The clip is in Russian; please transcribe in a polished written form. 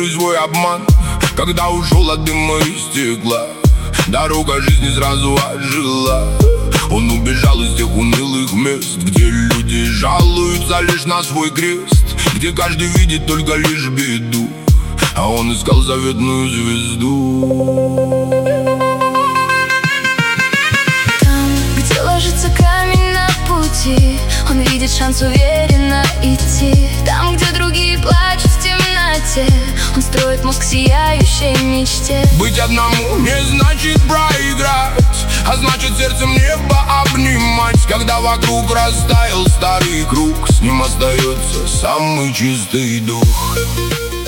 и свой обман. Когда ушел от дыма и стекла, дорога жизни сразу ожила. Он убежал из тех унылых мест, где люди жалуются лишь на свой крест, где каждый видит только лишь беду, а он искал заветную звезду. Там, где ложится камень на пути, он видит шанс уверенно идти. Там, где другие плачут в темноте, он строит мозг сияющей мечте. Быть одному не значит проиграть, а значит сердцем небо обнимать. Когда вокруг растаял старый круг, с ним остается самый чистый дух.